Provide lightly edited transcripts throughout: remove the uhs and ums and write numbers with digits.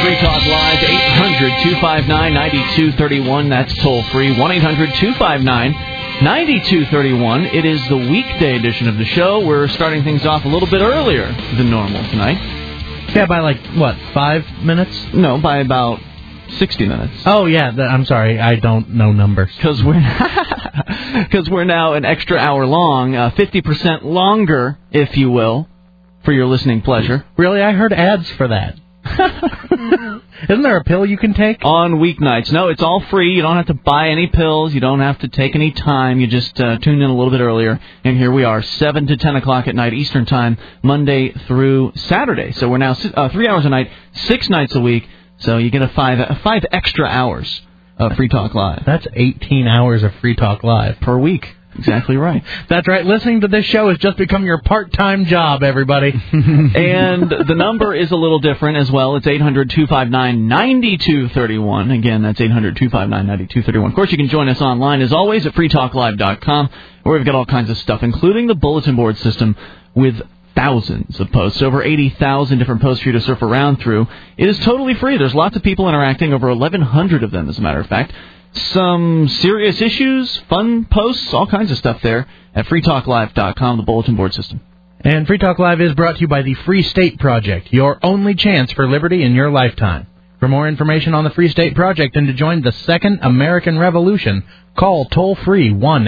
Free Talk Live, 800-259-9231. That's toll free, 1-800-259-9231. It is the weekday edition of the show. We're starting things off a little bit earlier than normal tonight. Yeah, by 5 minutes? No, by about 60 minutes. Oh, yeah, I'm sorry, I don't know numbers. Because we're now an extra hour long, 50% longer, if you will, for your listening pleasure. Really? I heard ads for that. Isn't there a pill you can take? On weeknights. No, it's all free. You don't have to buy any pills. You don't have to take any time. You just tune in a little bit earlier. And here we are, 7 to 10 o'clock at night Eastern Time, Monday through Saturday. So we're now 3 hours a night, 6 nights a week. So you get five extra hours of Free Talk Live. That's 18 hours of Free Talk Live. Per week. Exactly right. That's right. Listening to this show has just become your part-time job, everybody. And the number is a little different as well. It's 800-259-9231. Again, that's 800-259-9231. Of course, you can join us online, as always, at freetalklive.com, where we've got all kinds of stuff, including the bulletin board system with thousands of posts, over 80,000 different posts for you to surf around through. It is totally free. There's lots of people interacting, over 1,100 of them, as a matter of fact. Some serious issues, fun posts, all kinds of stuff there at freetalklive.com, the bulletin board system. And Free Talk Live is brought to you by the Free State Project, your only chance for liberty in your lifetime. For more information on the Free State Project and to join the Second American Revolution, call toll-free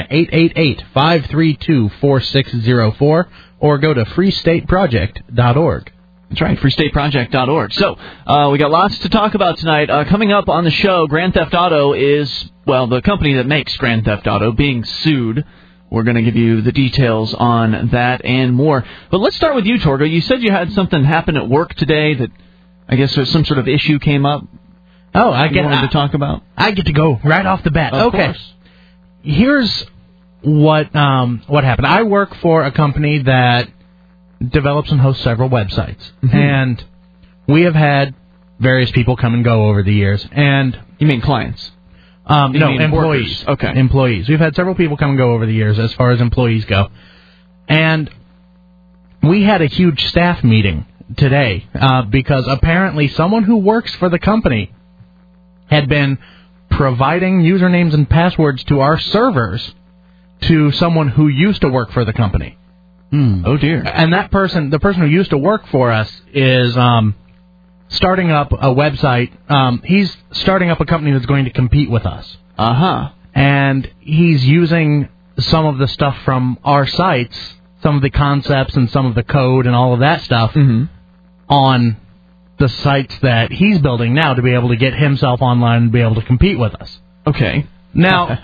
1-888-532-4604 or go to freestateproject.org. That's right, freestateproject.org. So, we got lots to talk about tonight. Coming up on the show, Grand Theft Auto is, the company that makes Grand Theft Auto being sued. We're going to give you the details on that and more. But let's start with you, Torgo. You said you had something happen at work today that, I guess, some sort of issue came up. Oh, I wanted to talk about. I get to go right off the bat. Of course. Here's what happened. I work for a company that develops and hosts several websites. Mm-hmm. And we have had various people come and go over the years. And you mean clients? No, employees. Workers. Okay. Employees. We've had several people come and go over the years as far as employees go. And we had a huge staff meeting today because apparently someone who works for the company had been providing usernames and passwords to our servers to someone who used to work for the company. Oh, dear. And the person who used to work for us is starting up a website. He's starting up a company that's going to compete with us. Uh-huh. And he's using some of the stuff from our sites, some of the concepts and some of the code and all of that stuff on the sites that he's building now to be able to get himself online and be able to compete with us. Okay. Now,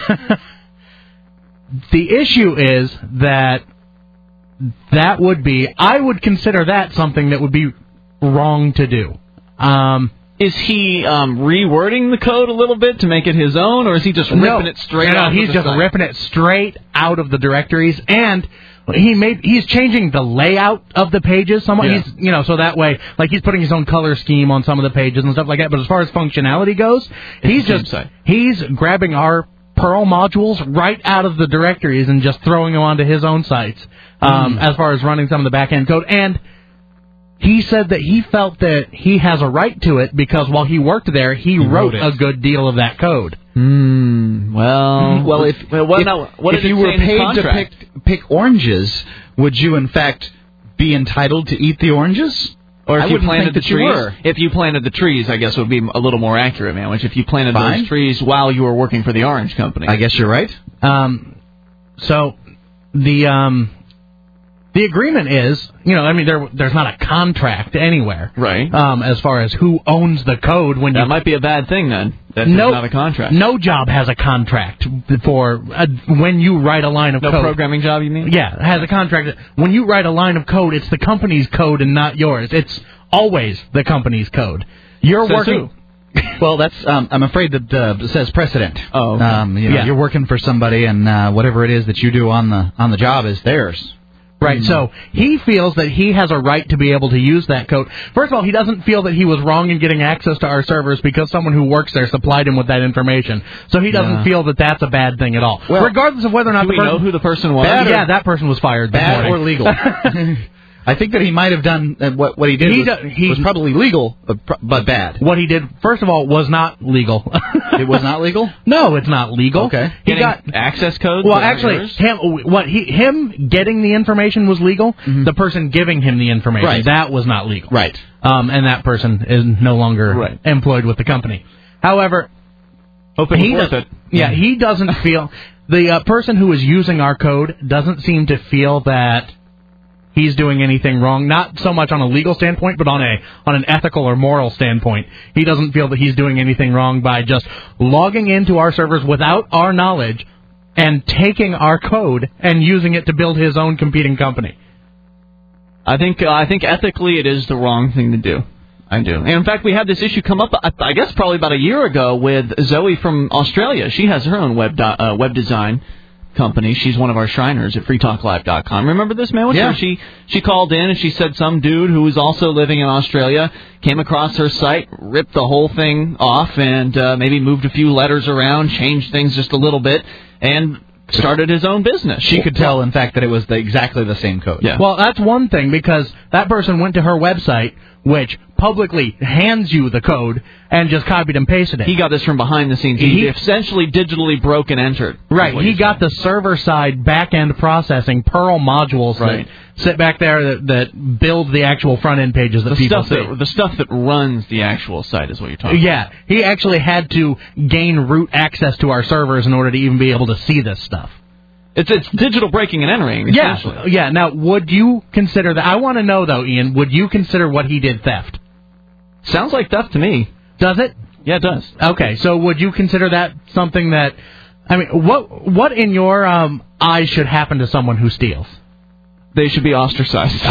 the issue is that I would consider that something that would be wrong to do. Is he rewording the code a little bit to make it his own, or is he just ripping it straight out? No, he's just ripping it straight out of the directories, and he's changing the layout of the pages somewhat. Yeah. He's, so that way, he's putting his own color scheme on some of the pages and stuff like that. But as far as functionality goes, he's grabbing our Perl modules right out of the directories and just throwing them onto his own sites. As far as running some of the back-end code. And he said that he felt that he has a right to it because while he worked there, he wrote a good deal of that code. Well, if you were paid to pick oranges, would you, in fact, be entitled to eat the oranges? Or if you planted the trees? If you planted the trees, I guess would be a little more accurate, man. Which if you planted those trees while you were working for the orange company. I guess you're right. So the agreement is, there's not a contract anywhere. Right. As far as who owns the code when that might be a bad thing then. That's not a contract. No job has a contract for when you write a line of code. No programming job, you mean? Yeah, it has a contract. When you write a line of code, it's the company's code and not yours. It's always the company's code. You're working. Well, that's. I'm afraid that it says precedent. Oh. Okay. You're working for somebody, and whatever it is that you do on the job is theirs. Right, so he feels that he has a right to be able to use that code. First of all, he doesn't feel that he was wrong in getting access to our servers because someone who works there supplied him with that information. So he doesn't feel that that's a bad thing at all. Well, regardless of whether or not do we know who the person was? Yeah, that person was fired. Bad or legal? I think that he might have done what he did was probably legal, but bad. What he did, first of all, was not legal. It was not legal? No, it's not legal. Okay. He got access codes. Well, actually, him getting the information was legal. Mm-hmm. The person giving him the information, that was not legal. Right. And that person is no longer employed with the company. However, he doesn't feel the person who is using our code doesn't seem to feel that he's doing anything wrong. Not so much on a legal standpoint, but on an ethical or moral standpoint. He doesn't feel that he's doing anything wrong by just logging into our servers without our knowledge and taking our code and using it to build his own competing company. I think ethically it is the wrong thing to do. I do. And in fact, we had this issue come up, I guess probably about a year ago with Zoe from Australia. She has her own web design company. She's one of our Shriners at freetalklive.com. Remember this, man? Yeah. She called in and she said some dude who was also living in Australia came across her site, ripped the whole thing off, and maybe moved a few letters around, changed things just a little bit, and started his own business. She could tell, in fact, that it was exactly the same code. Yeah. Well, that's one thing, because that person went to her website, which publicly hands you the code, and just copied and pasted it. He got this from behind the scenes. He essentially digitally broke and entered. Right. He got the server-side back-end processing, Perl modules that sit back there that build the actual front-end pages that people see. The stuff that runs the actual site is what you're talking about. Yeah. He actually had to gain root access to our servers in order to even be able to see this stuff. It's digital breaking and entering, essentially. Yeah. Now, would you consider that? I want to know, though, Ian, would you consider what he did theft? Sounds like theft to me. Does it? Yeah, it does. Okay, so would you consider that something that... I mean, what in your eyes should happen to someone who steals? They should be ostracized.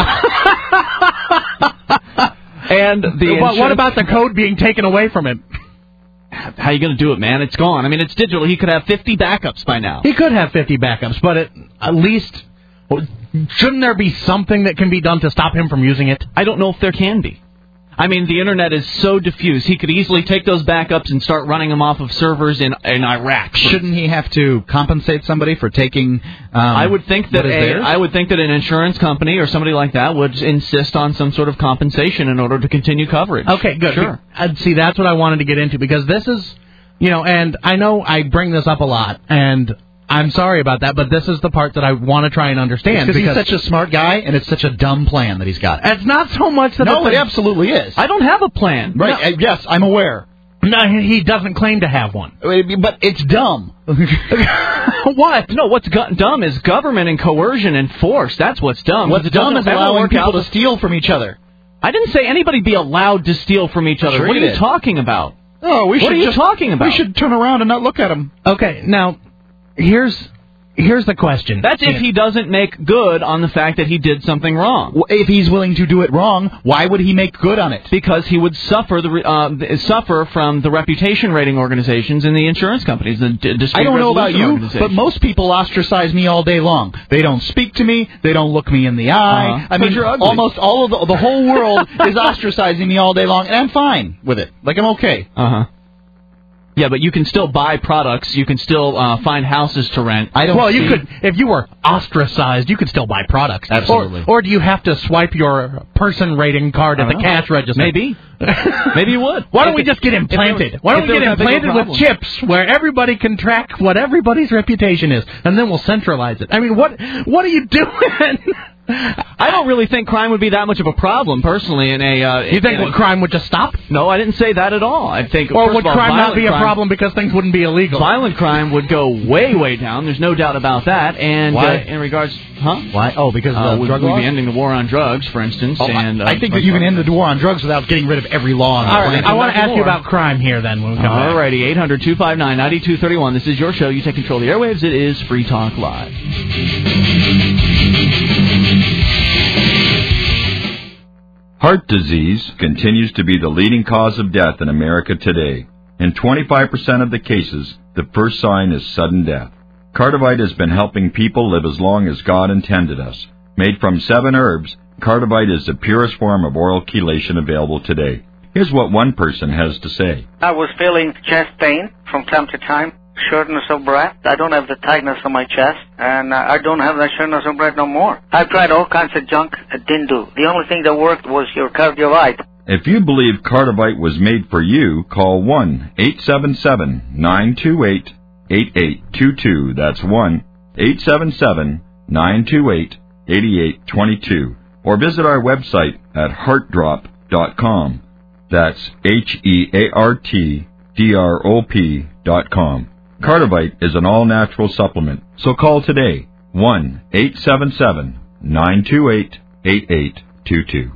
And what about the code being taken away from him? How are you going to do it, man? It's gone. I mean, it's digital. He could have 50 backups by now. He could have 50 backups, but at least... shouldn't there be something that can be done to stop him from using it? I don't know if there can be. I mean, the Internet is so diffuse. He could easily take those backups and start running them off of servers in Iraq. Shouldn't he have to compensate somebody for taking I would think that an insurance company or somebody like that would insist on some sort of compensation in order to continue coverage. Okay, good. Sure. See, that's what I wanted to get into, because this is, and I know I bring this up a lot, and I'm sorry about that, but this is the part that I want to try and understand. Because he's such a smart guy, and it's such a dumb plan that he's got. It's not so much that... No, it absolutely is. I don't have a plan. Right, no. Yes, I'm aware. No, he doesn't claim to have one. But it's dumb. What? No, what's dumb is government and coercion and force. That's what's dumb. What's dumb is allowing people to steal from each other. I didn't say anybody be allowed to steal from each other. Sure, what are you talking about? Oh, what are you talking about? We should turn around and not look at them. Okay, now, here's the question. That's if he doesn't make good on the fact that he did something wrong. Well, if he's willing to do it wrong, why would he make good on it? Because he would suffer from the reputation rating organizations and the insurance companies. I don't know about you, but most people ostracize me all day long. They don't speak to me. They don't look me in the eye. I mean, almost all of the whole world is ostracizing me all day long, and I'm fine with it. Like, I'm okay. Yeah, but you can still buy products. You can still find houses to rent. You could, if you were ostracized, you could still buy products. Absolutely. Or do you have to swipe your person rating card at the cash register? Maybe. Maybe you would. Why don't we just get implanted? Why don't we get implanted with chips where everybody can track what everybody's reputation is, and then we'll centralize it? I mean, what are you doing? I don't really think crime would be that much of a problem, personally. You think crime would just stop? No, I didn't say that at all. I think. Or would crime not be a problem because things wouldn't be illegal? Violent crime would go way, way down. There's no doubt about that. And why? In regards, Why? Oh, because of the drug laws? We'd be ending the war on drugs, for instance. I think that you can end the war on drugs without getting rid of every law. All right, I want to ask you about crime here, then, when we come back. All righty, 800-259-9231. This is your show. You take control of the airwaves. It is Free Talk Live. Heart disease continues to be the leading cause of death in America today. In 25% of the cases, the first sign is sudden death. Cardivite has been helping people live as long as God intended us. Made from 7 herbs, Cardivite is the purest form of oral chelation available today. Here's what one person has to say. I was feeling chest pain from time to time. shortness of breath. I don't have the tightness on my chest, and I don't have that shortness of breath no more. I've tried all kinds of junk. It didn't do. The only thing that worked was your Cardiovite. If you believe Cardiovite was made for you, call 1-877-928-8822. That's 1-877-928-8822. Or visit our website at heartdrop.com. That's HEARTDROP.com. Cardiovite is an all-natural supplement, so call today, 1-877-928-8822.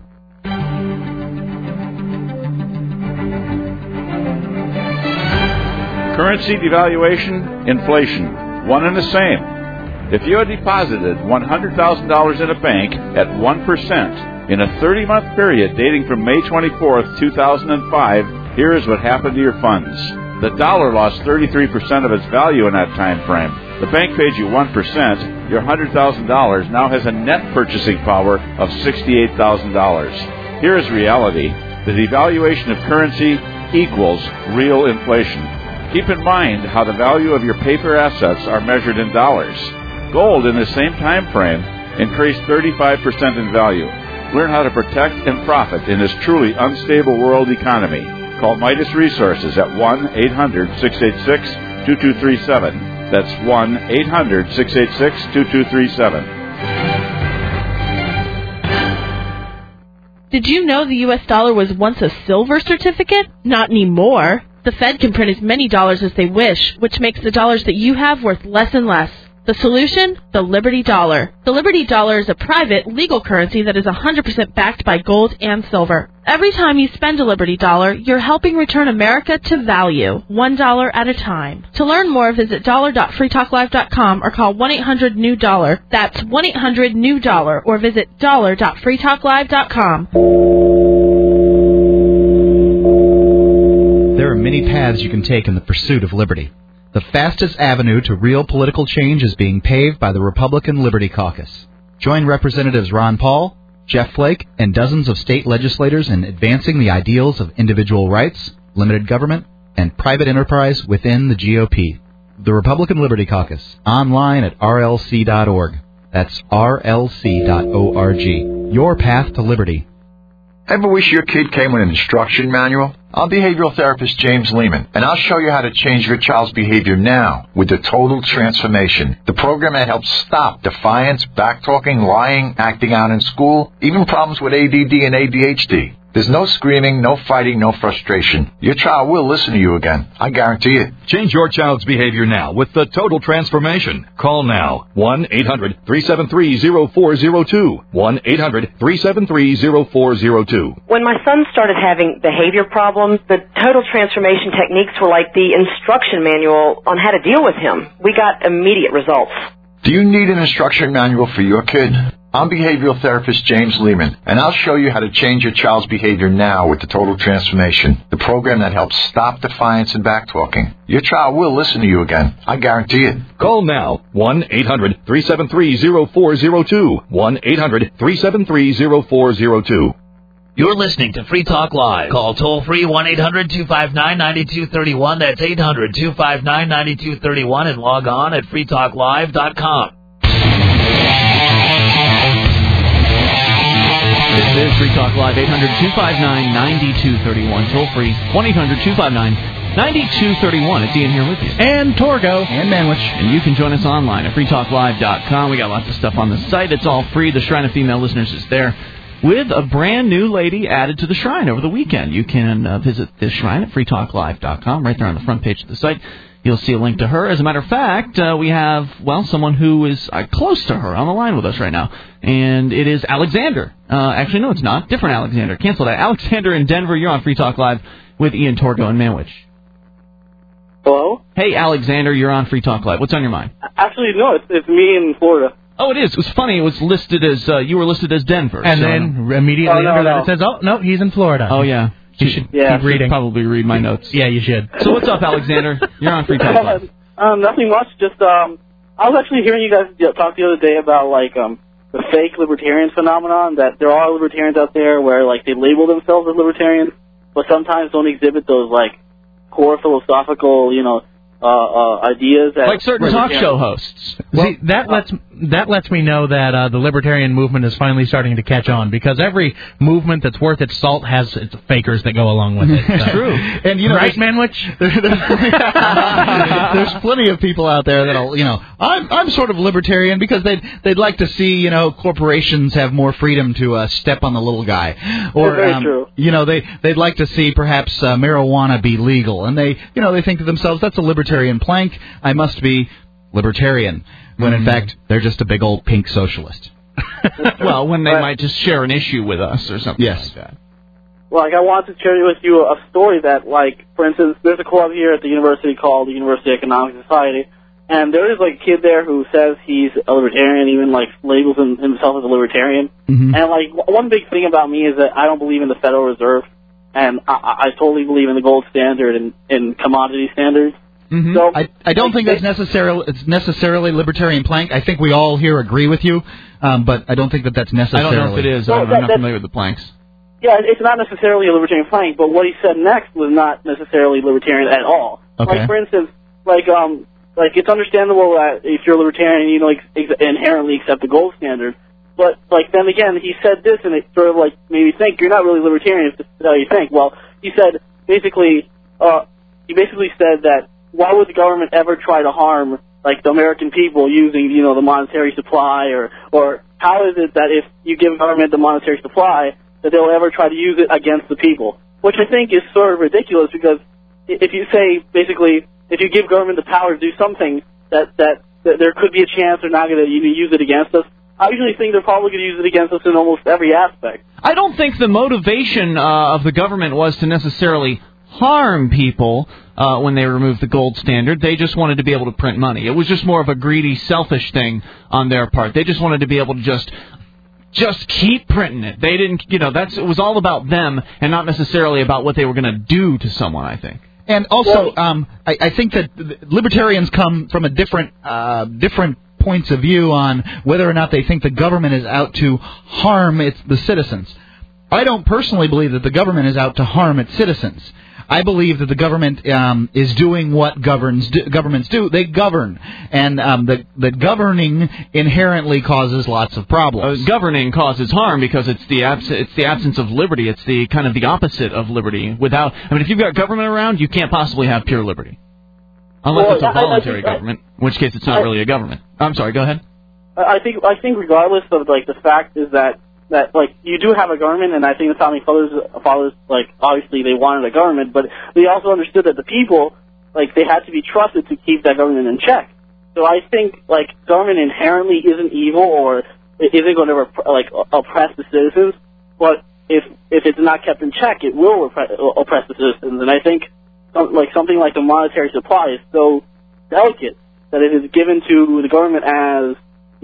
Currency devaluation, inflation, one and the same. If you had deposited $100,000 in a bank at 1%, in a 30-month period dating from May 24th, 2005, here is what happened to your funds. The dollar lost 33% of its value in that time frame. The bank paid you 1%. Your $100,000 now has a net purchasing power of $68,000. Here is reality. The devaluation of currency equals real inflation. Keep in mind how the value of your paper assets are measured in dollars. Gold in the same time frame increased 35% in value. Learn how to protect and profit in this truly unstable world economy. Call Midas Resources at 1-800-686-2237. That's 1-800-686-2237. Did you know the U.S. dollar was once a silver certificate? Not anymore. The Fed can print as many dollars as they wish, which makes the dollars that you have worth less and less. The solution? The Liberty Dollar. The Liberty Dollar is a private, legal currency that is 100% backed by gold and silver. Every time you spend a Liberty Dollar, you're helping return America to value, $1 at a time. To learn more, visit dollar.freetalklive.com or call 1-800-NEW-DOLLAR. That's 1-800-NEW-DOLLAR or visit dollar.freetalklive.com. There are many paths you can take in the pursuit of liberty. The fastest avenue to real political change is being paved by the Republican Liberty Caucus. Join Representatives Ron Paul, Jeff Flake, and dozens of state legislators in advancing the ideals of individual rights, limited government, and private enterprise within the GOP. The Republican Liberty Caucus, online at rlc.org. That's rlc.org. Your path to liberty. Ever wish your kid came with an instruction manual? I'm behavioral therapist James Lehman, and I'll show you how to change your child's behavior now with the Total Transformation, the program that helps stop defiance, backtalking, lying, acting out in school, even problems with ADD and ADHD. There's no screaming, no fighting, no frustration. Your child will listen to you again. I guarantee it. Change your child's behavior now with the Total Transformation. Call now. 1-800-373-0402. 1-800-373-0402. When my son started having behavior problems, the Total Transformation techniques were like the instruction manual on how to deal with him. We got immediate results. Do you need an instruction manual for your kid? I'm behavioral therapist James Lehman, and I'll show you how to change your child's behavior now with the Total Transformation, the program that helps stop defiance and backtalking. Your child will listen to you again. I guarantee it. Call now. 1-800-373-0402. 1-800-373-0402. You're listening to Free Talk Live. Call toll-free 1-800-259-9231. That's 800-259-9231 and log on at freetalklive.com. This is Free Talk Live, 800-259-9231. Toll-free, 1-800-259-9231. It's Ian here with you. And Torgo. And Manwich. And you can join us online at freetalklive.com. We got lots of stuff on the site. It's all free. The Shrine of Female Listeners is there, with a brand new lady added to the Shrine over the weekend. You can visit this Shrine at freetalklive.com. Right there on the front page of the site, you'll see a link to her. As a matter of fact, we have, someone who is close to her on the line with us right now. And it is Alexander. Actually, no, it's not. Different Alexander. Cancel that. Alexander in Denver, you're on Free Talk Live with Ian, Torgo, and Manwich. Hello? Hey, Alexander, you're on Free Talk Live. What's on your mind? Actually, no, it's me in Florida. Oh, it is. It was funny. It was listed as, you were listed as Denver. And then immediately under that it says, oh, no, he's in Florida. Oh, yeah. You should keep reading. Probably read my notes. Yeah, you should. So what's up, Alexander? You're on Free Talk Live. Nothing much. Just I was actually hearing you guys talk the other day about the fake libertarian phenomenon, that there are libertarians out there where they label themselves as libertarians, but sometimes don't exhibit those core philosophical ideas. Like certain talk show hosts. Well, see, that lets me know that the libertarian movement is finally starting to catch on, because every movement that's worth its salt has its fakers that go along with it. It's true. And right, Manwich? There's plenty of people out there that'll, I'm sort of libertarian because they'd like to see, corporations have more freedom to step on the little guy, or very true. They'd like to see perhaps marijuana be legal, and they think to themselves, that's a libertarian plank, I must be libertarian, when in fact they're just a big old pink socialist. Well, when they might just share an issue with us or something like that. Well, I wanted to share with you a story that, for instance, there's a club here at the university called the University Economic Society, and there is a kid there who says he's a libertarian, even labels himself as a libertarian. Mm-hmm. And one big thing about me is that I don't believe in the Federal Reserve, and I totally believe in the gold standard and commodity standards. Mm-hmm. So I don't think that's necessarily libertarian plank. I think we all here agree with you, but I don't think that's necessarily. I don't know if it is. I'm not familiar with the planks. Yeah, it's not necessarily a libertarian plank, but what he said next was not necessarily libertarian at all. Okay. For instance, it's understandable that if you're a libertarian, you inherently accept the gold standard. But then again, he said this, and it sort of made me think you're not really libertarian if this is how you think. Well, he said basically said that why would the government ever try to harm the American people using the monetary supply, or how is it that if you give government the monetary supply that they'll ever try to use it against the people? Which I think is sort of ridiculous, because if you say basically if you give government the power to do something that there could be a chance they're not going to use it against us, I usually think they're probably going to use it against us in almost every aspect. I don't think the motivation of the government was to necessarily harm people when they removed the gold standard. They just wanted to be able to print money. It was just more of a greedy, selfish thing on their part. They just wanted to be able to just keep printing it. They didn't, it was all about them and not necessarily about what they were going to do to someone, I think. And also, I think that libertarians come from a different points of view on whether or not they think the government is out to harm the citizens. I don't personally believe that the government is out to harm its citizens. I believe that the government is doing what governments do. They govern, and the governing inherently causes lots of problems. Governing causes harm because it's the absence of liberty. It's the kind of the opposite of liberty. If you've got government around, you can't possibly have pure liberty, unless it's a voluntary government, in which case it's not really a government. I'm sorry. Go ahead. I think regardless of the fact is that you do have a government, and I think the founding fathers obviously they wanted a government, but they also understood that the people they had to be trusted to keep that government in check. So I think government inherently isn't evil or isn't going to oppress the citizens, but if it's not kept in check, it will oppress the citizens. And I think something like the monetary supply is so delicate that it is given to the government as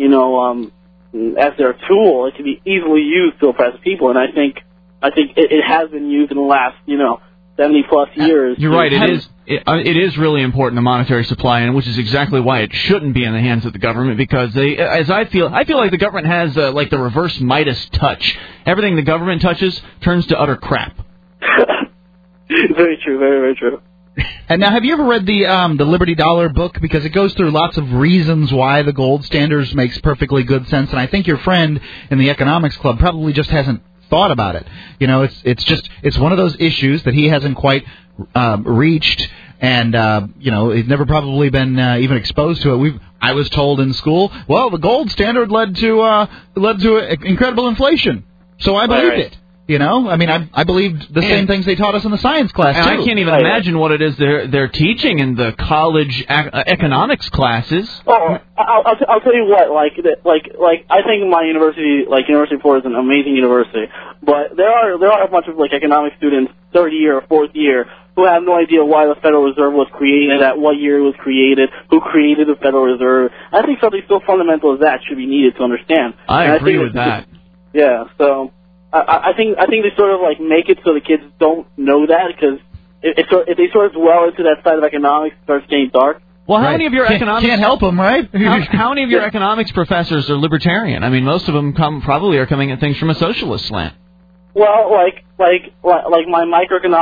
as their tool. It can be easily used to oppress people, and I think it has been used in the last 70+ years. You're right. It is really important, the monetary supply, and which is exactly why it shouldn't be in the hands of the government, because I feel like the government has the reverse Midas touch. Everything the government touches turns to utter crap. Very true. Very, very true. And now, have you ever read the Liberty Dollar book? Because it goes through lots of reasons why the gold standards makes perfectly good sense, and I think your friend in the economics club probably just hasn't thought about it. It's one of those issues that he hasn't quite reached, and he's never probably been even exposed to it. I was told in school, well, the gold standard led to incredible inflation, so I believed it. I believed the same things they taught us in the science class, too. And I can't even imagine what it is they're teaching in the college economics classes. Oh, I'll tell you what, I think my university, University of Florida is an amazing university, but there are a bunch of, economic students, third year or fourth year, who have no idea why the Federal Reserve was created, at what year it was created, who created the Federal Reserve. I think something so fundamental as that should be needed to understand. I agree with that. Yeah, so I think they sort of make it so the kids don't know that, because if they sort of dwell into that side of economics, it starts getting dark. Well, how many of your economics can't help them, right? How many of your economics professors are libertarian? I mean, most of them probably are coming at things from a socialist slant. Well, my microeconomics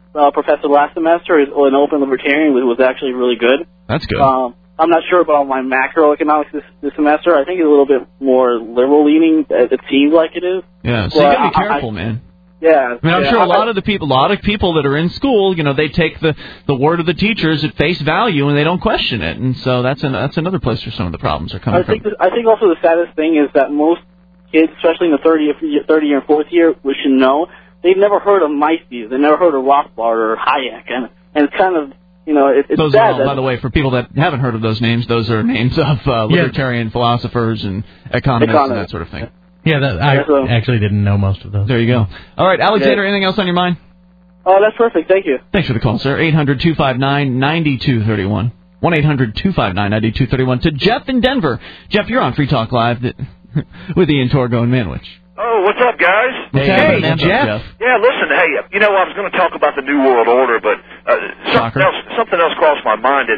professor last semester, an open libertarian, was actually really good. That's good. I'm not sure about my macroeconomics this semester. I think it's a little bit more liberal-leaning. It seems like it is. Yeah, so you got to be careful, man. Yeah. I mean, I'm sure a lot of people that are in school, they take the word of the teachers at face value and they don't question it, and so that's another place where some of the problems are coming from. I think also the saddest thing is that most kids, especially in the third year and fourth year, we should know, they've never heard of Mises, they've never heard of Rothbard or Hayek, and it's kind of, it's those sad. Are all, by the way, for people that haven't heard of those names, those are names of libertarian philosophers and economists and that sort of thing. Yeah, I actually didn't know most of those. There you go. All right, Alexander, anything else on your mind? Oh, that's perfect. Thank you. Thanks for the call, sir. 800-259-9231. 1-800-259-9231. To Jeff in Denver. Jeff, you're on Free Talk Live with Ian Torgo and Manwich. Oh, what's up, guys? Hey, Jeff. Yeah, listen, hey, I was going to talk about the New World Order, but something else crossed my mind.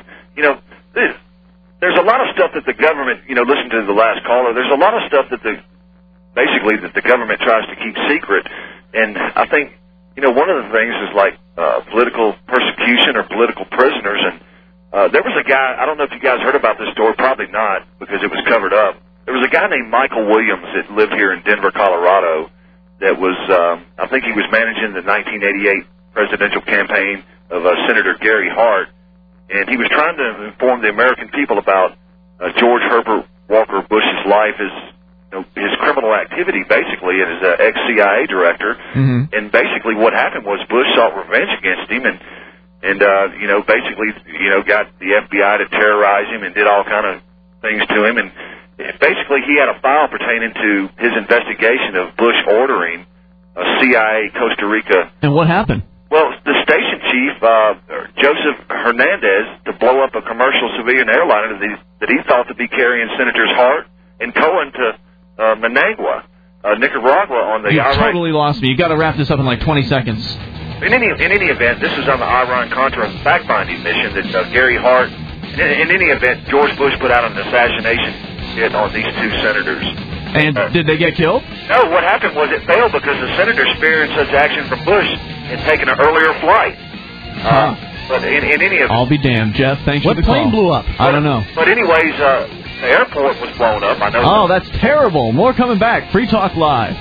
There's a lot of stuff that the government, listen to the last caller, there's a lot of stuff that the government tries to keep secret, and I think, one of the things is like political persecution or political prisoners, and there was a guy, I don't know if you guys heard about this story, probably not, because it was covered up. There was a guy named Michael Williams that lived here in Denver, Colorado, that was, I think he was managing the 1988 presidential campaign of Senator Gary Hart, and he was trying to inform the American people about George Herbert Walker Bush's life, his criminal activity, basically, and as an ex-CIA director. Mm-hmm. And basically what happened was Bush sought revenge against him and basically, got the FBI to terrorize him and did all kind of things to him. And basically he had a file pertaining to his investigation of Bush ordering a CIA Costa Rica. And what happened? Well, the station chief, Joseph Hernandez, to blow up a commercial civilian airliner that he thought to be carrying Senators Hart and Cohen to Managua, Nicaragua on the You totally lost me. You got to wrap this up in like 20 seconds. In any event, this was on the Iran-Contra fact-finding mission that Gary Hart, in any event, George Bush put out an assassination hit on these two senators. And did they get killed? No, what happened was it failed because the senators fearing such action from Bush and taking an earlier flight. But in any event... I'll be damned, Jeff. Thanks for the call. What plane blew up? I don't know. But anyways, the airport was blown up. I know. Oh, that's terrible. More coming back. Free Talk Live.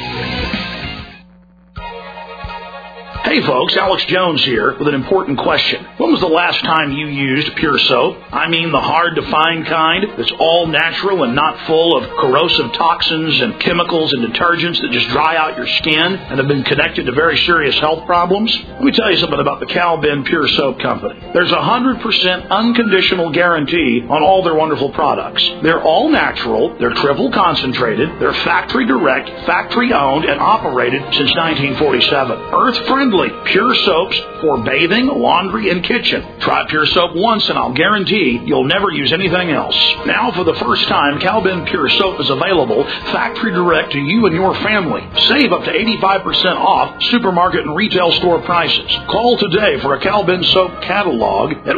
Hey folks, Alex Jones here with an important question. When was the last time you used Pure Soap? I mean the hard-to-find kind that's all natural and not full of corrosive toxins and chemicals and detergents that just dry out your skin and have been connected to very serious health problems? Let me tell you something about the Cal-Ben Pure Soap Company. There's a 100% unconditional guarantee on all their wonderful products. They're all natural, they're triple concentrated, they're factory direct, factory owned, and operated since 1947. Earth-friendly. Pure soaps for bathing, laundry, and kitchen. Try Pure Soap once and I'll guarantee you'll never use anything else. Now, for the first time, Cal-Ben Pure Soap is available factory direct to you and your family. Save up to 85% off supermarket and retail store prices. Call today for a Cal-Ben Soap catalog at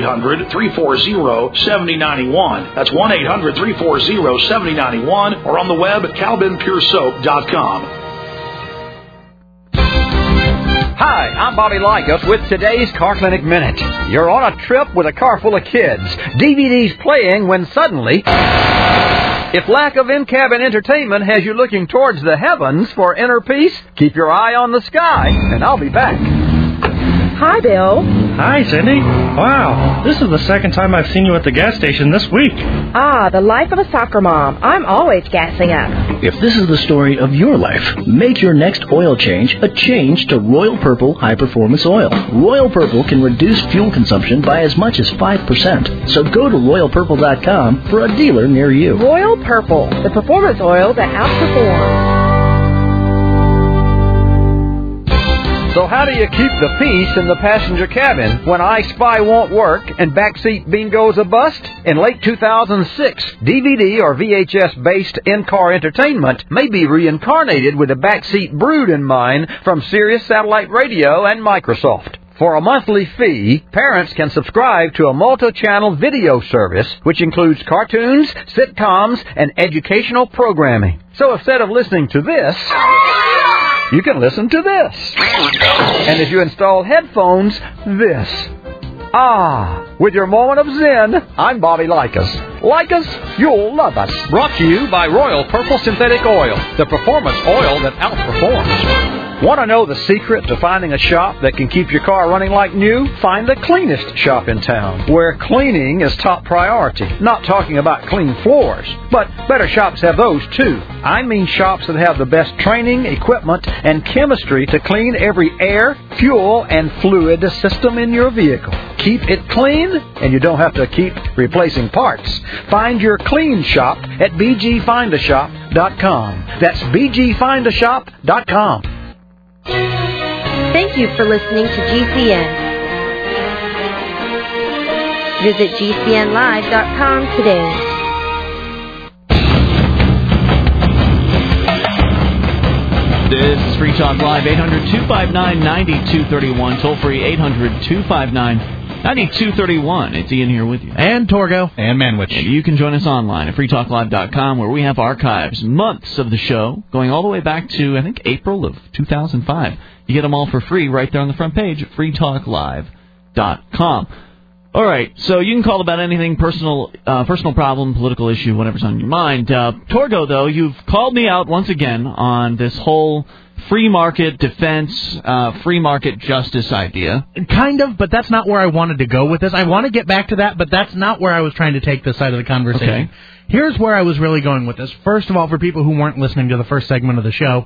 1-800-340-7091. That's 1-800-340-7091 or on the web at calbenpuresoap.com. Hi, I'm Bobby Lycos with today's Car Clinic Minute. You're on a trip with a car full of kids. DVDs playing when suddenly... If lack of in-cabin entertainment has you looking towards the heavens for inner peace, keep your eye on the sky, and I'll be back. Hi, Bill. Hi, Cindy. Wow, this is the second time I've seen you at the gas station this week. Ah, the life of a soccer mom. I'm always gassing up. If this is the story of your life, make your next oil change a change to Royal Purple High Performance Oil. Royal Purple can reduce fuel consumption by as much as 5%. So go to RoyalPurple.com for a dealer near you. Royal Purple, the performance oil that outperforms. So how do you keep the peace in the passenger cabin when I Spy won't work and backseat bingo's a bust? In late 2006, DVD or VHS-based in-car entertainment may be reincarnated with a backseat brood in mind from Sirius Satellite Radio and Microsoft. For a monthly fee, parents can subscribe to a multi-channel video service which includes cartoons, sitcoms, and educational programming. So instead of listening to this... you can listen to this. And if you install headphones, this. With your moment of zen, I'm Bobby Likas. Like us, you'll love us. Brought to you by Royal Purple Synthetic Oil, the performance oil that outperforms. Want to know the secret to finding a shop that can keep your car running like new? Find the cleanest shop in town, where cleaning is top priority. Not talking about clean floors, but better shops have those too. I mean shops that have the best training, equipment, and chemistry to clean every air, fuel, and fluid system in your vehicle. Keep it clean, and you don't have to keep replacing parts. Find your clean shop at bgfindashop.com. That's bgfindashop.com. Thank you for listening to GCN. Visit GCNlive.com today. This is Free Talk Live, 800-259-9231. Toll free, 800-259-9231. It's Ian here with you. And Torgo. And Manwich. And you can join us online at freetalklive.com, where we have archives, months of the show, going all the way back to, I think, April of 2005. You get them all for free right there on the front page at freetalklive.com. All right, so you can call about anything, personal problem, political issue, whatever's on your mind. Torgo, though, you've called me out once again on this whole free market defense, free market justice idea. Kind of, but that's not where I wanted to go with this. I want to get back to that, but that's not where I was trying to take this side of the conversation. Okay. Here's where I was really going with this. First of all, for people who weren't listening to the first segment of the show,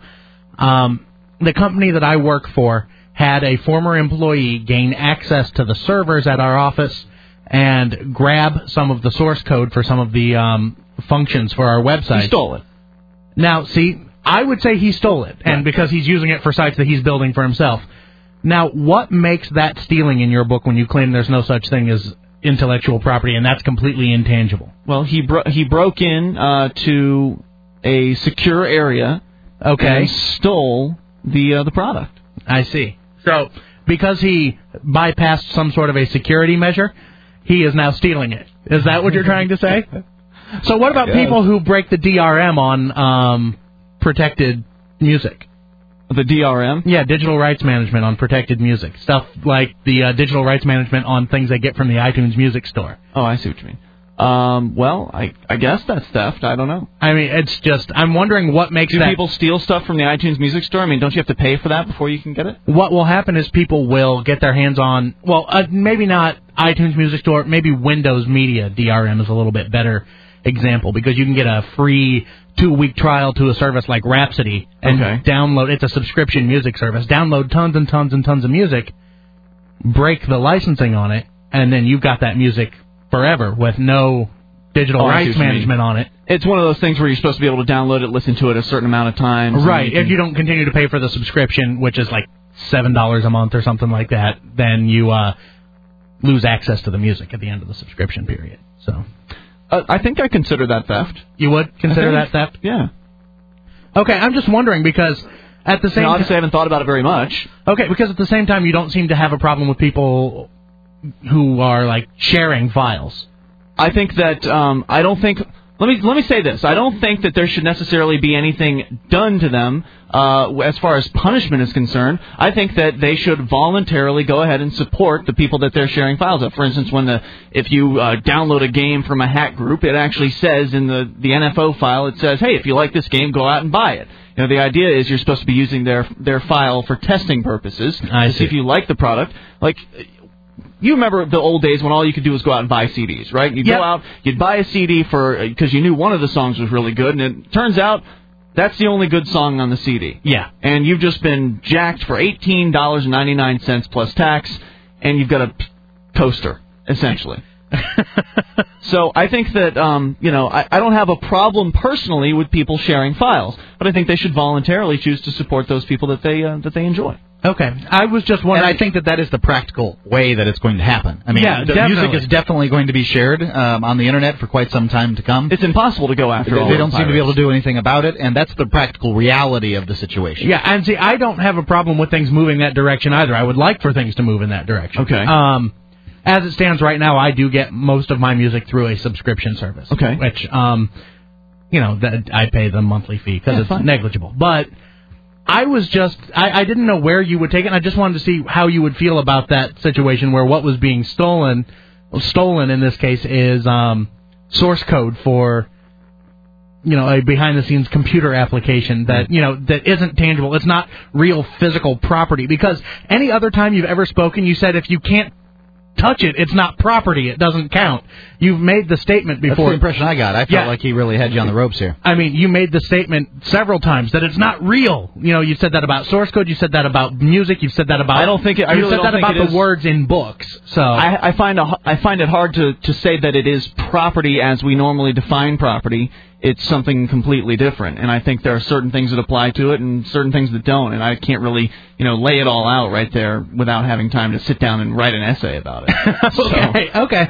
the company that I work for had a former employee gain access to the servers at our office and grab some of the source code for some of the functions for our website. He stole it. Now, see, I would say he stole it, and because he's using it for sites that he's building for himself. Now, what makes that stealing in your book when you claim there's no such thing as intellectual property and that's completely intangible? Well, he broke in to a secure area and stole the product. I see. So, because he bypassed some sort of a security measure, he is now stealing it. Is that what you're trying to say? So what about people who break the DRM on protected music? The DRM? Yeah, digital rights management on protected music. Stuff like the digital rights management on things they get from the iTunes Music Store. Oh, I see what you mean. Well, I guess that's theft. I don't know. I mean, it's just, I'm wondering what makes Do people steal stuff from the iTunes Music Store? I mean, don't you have to pay for that before you can get it? What will happen is people will get their hands on, well, maybe not iTunes Music Store, maybe Windows Media DRM is a little bit better example, because you can get a free 2-week trial to a service like Rhapsody and download, it's a subscription music service, download tons and tons and tons of music, break the licensing on it, and then you've got that music forever with no digital rights management on it. It's one of those things where you're supposed to be able to download it, listen to it a certain amount of times. Right. If you don't continue to pay for the subscription, which is like $7 a month or something like that, then you lose access to the music at the end of the subscription period. So, I think I consider that theft. You would consider that theft? Yeah. Okay, I'm just wondering because at the same time... Obviously, I haven't thought about it very much. Okay, because at the same time, you don't seem to have a problem with people who are, like, sharing files. I think that, I don't think... Let me say this. I don't think that there should necessarily be anything done to them as far as punishment is concerned. I think that they should voluntarily go ahead and support the people that they're sharing files of. For instance, if you download a game from a hack group, it actually says in the NFO file, it says, hey, if you like this game, go out and buy it. You know, the idea is you're supposed to be using their file for testing purposes to see if you like the product. Like... You remember the old days when all you could do was go out and buy CDs, right? You'd go out, you'd buy a CD because you knew one of the songs was really good, and it turns out that's the only good song on the CD. Yeah. And you've just been jacked for $18.99 plus tax, and you've got a toaster, essentially. So I think that, I don't have a problem personally with people sharing files, but I think they should voluntarily choose to support those people that they enjoy. Okay. I was just wondering... And I think that is the practical way that it's going to happen. I mean, the music is definitely going to be shared on the Internet for quite some time to come. It's impossible to go after all. They don't seem to be able to do anything about it, and that's the practical reality of the situation. Yeah, and see, I don't have a problem with things moving that direction either. I would like for things to move in that direction. Okay. As it stands right now, I do get most of my music through a subscription service. Okay. Which, I pay the monthly fee because it's negligible. But... I was just, I didn't know where you would take it, and I just wanted to see how you would feel about that situation where what was being stolen in this case is source code for, a behind-the-scenes computer application that, that isn't tangible. It's not real physical property. Because any other time you've ever spoken, you said if you can't touch it, it's not property. It doesn't count. You've made the statement before. That's the impression I got. I felt like he really had you on the ropes here. I mean, you made the statement several times that it's not real. You said that about source code. You said that about music. You've said that about. I don't think it. You said that about the words in books. So I find it hard to say that it is property as we normally define property. It's something completely different, and I think there are certain things that apply to it and certain things that don't, and I can't really, lay it all out right there without having time to sit down and write an essay about it. Okay.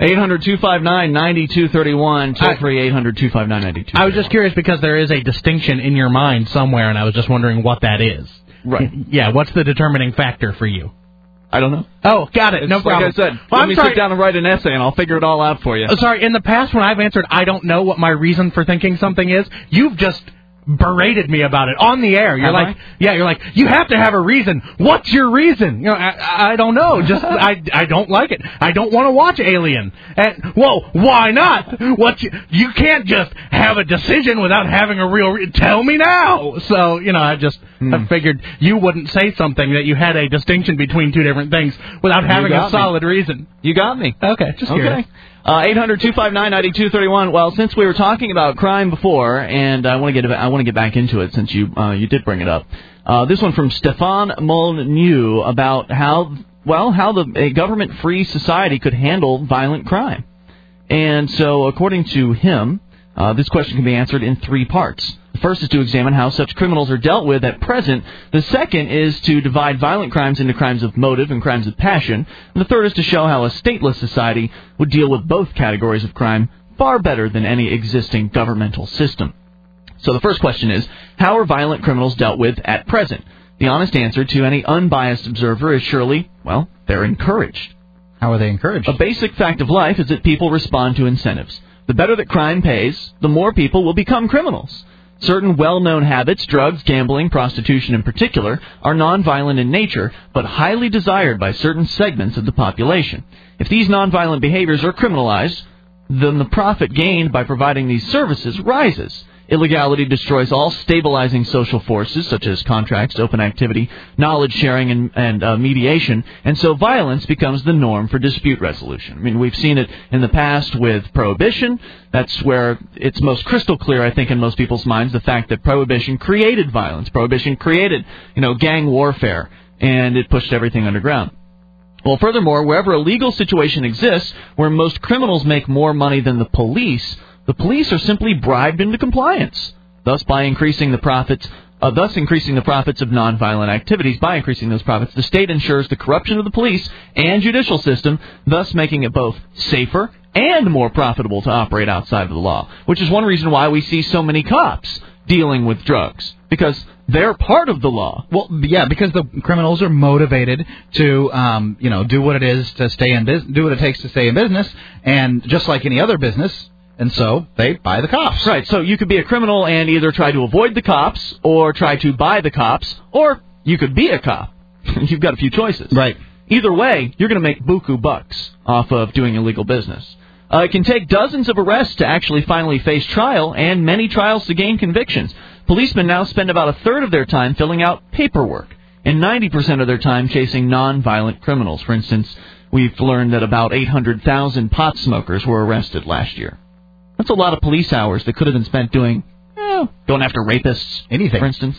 800-259-9231, toll-free 800-259-9231. I was just curious because there is a distinction in your mind somewhere, and I was just wondering what that is. Right. Yeah, what's the determining factor for you? I don't know. Oh, got it. No problem. Like I said, let me sit down and write an essay, and I'll figure it all out for you. Sorry, in the past when I've answered I don't know what my reason for thinking something is, you've just berated me about it on the air. You're like, you have to have a reason. What's your reason? I don't know. Just I don't like it. I don't want to watch Alien. And why not? You can't just have a decision without having a real tell me now. So, I figured you wouldn't say something that you had a distinction between two different things without having a solid reason. You got me. Okay, just curious. 800-259-9231. Well, since we were talking about crime before, and I want to get back into it since you did bring it up. This one from Stefan Molyneux about how a government-free society could handle violent crime. And so, according to him, this question can be answered in three parts. The first is to examine how such criminals are dealt with at present. The second is to divide violent crimes into crimes of motive and crimes of passion. And the third is to show how a stateless society would deal with both categories of crime far better than any existing governmental system. So the first question is, how are violent criminals dealt with at present? The honest answer to any unbiased observer is surely, they're encouraged. How are they encouraged? A basic fact of life is that people respond to incentives. The better that crime pays, the more people will become criminals. Certain well-known habits, drugs, gambling, prostitution in particular, are nonviolent in nature, but highly desired by certain segments of the population. If these nonviolent behaviors are criminalized, then the profit gained by providing these services rises. Illegality destroys all stabilizing social forces, such as contracts, open activity, knowledge sharing, and mediation, and so violence becomes the norm for dispute resolution. I mean, we've seen it in the past with prohibition. That's where it's most crystal clear, I think, in most people's minds, the fact that prohibition created violence. Prohibition created, gang warfare, and it pushed everything underground. Well, furthermore, wherever a legal situation exists, where most criminals make more money than the police are simply bribed into compliance. Thus, increasing the profits of nonviolent activities, by increasing those profits, the state ensures the corruption of the police and judicial system, thus making it both safer and more profitable to operate outside of the law, which is one reason why we see so many cops dealing with drugs, because they're part of the law. Well, yeah, because the criminals are motivated to, do what it is to stay in business, do what it takes to stay in business, and just like any other business. And so they buy the cops. Right, so you could be a criminal and either try to avoid the cops or try to buy the cops, or you could be a cop. You've got a few choices. Right. Either way, you're going to make buku bucks off of doing illegal business. It can take dozens of arrests to actually finally face trial, and many trials to gain convictions. Policemen now spend about a third of their time filling out paperwork, and 90% of their time chasing non-violent criminals. For instance, we've learned that about 800,000 pot smokers were arrested last year. That's a lot of police hours that could have been spent doing, going after rapists, anything, for instance.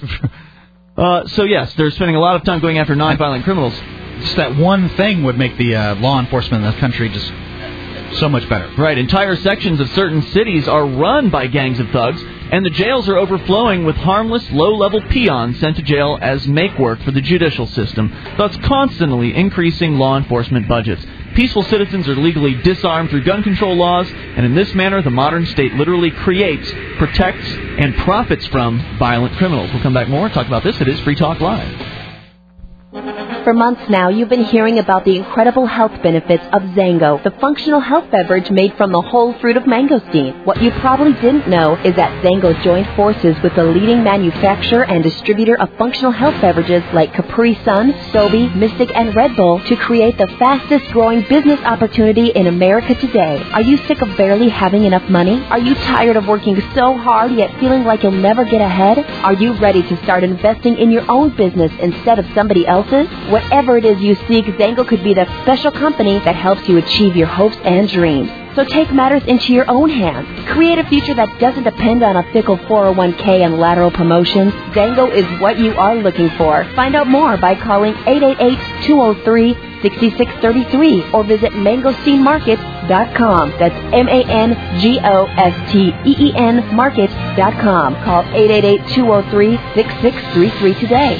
So, yes, they're spending a lot of time going after nonviolent criminals. Just that one thing would make the law enforcement in this country just so much better. Right. Entire sections of certain cities are run by gangs of thugs, and the jails are overflowing with harmless, low-level peons sent to jail as make-work for the judicial system, thus constantly increasing law enforcement budgets. Peaceful citizens are legally disarmed through gun control laws, and in this manner, the modern state literally creates, protects, and profits from violent criminals. We'll come back more and talk about this. It is Free Talk Live. For months now, you've been hearing about the incredible health benefits of Zango, the functional health beverage made from the whole fruit of mangosteen. What you probably didn't know is that Zango joined forces with the leading manufacturer and distributor of functional health beverages like Capri Sun, Sobe, Mystic, and Red Bull to create the fastest growing business opportunity in America today. Are you sick of barely having enough money? Are you tired of working so hard yet feeling like you'll never get ahead? Are you ready to start investing in your own business instead of somebody else's? Whatever it is you seek, Zango could be the special company that helps you achieve your hopes and dreams. So take matters into your own hands. Create a future that doesn't depend on a fickle 401k and lateral promotions. Zango is what you are looking for. Find out more by calling 888-203-6633 or visit mangosteenmarket.com. That's MANGOSTEEN market.com. Call 888-203-6633 today.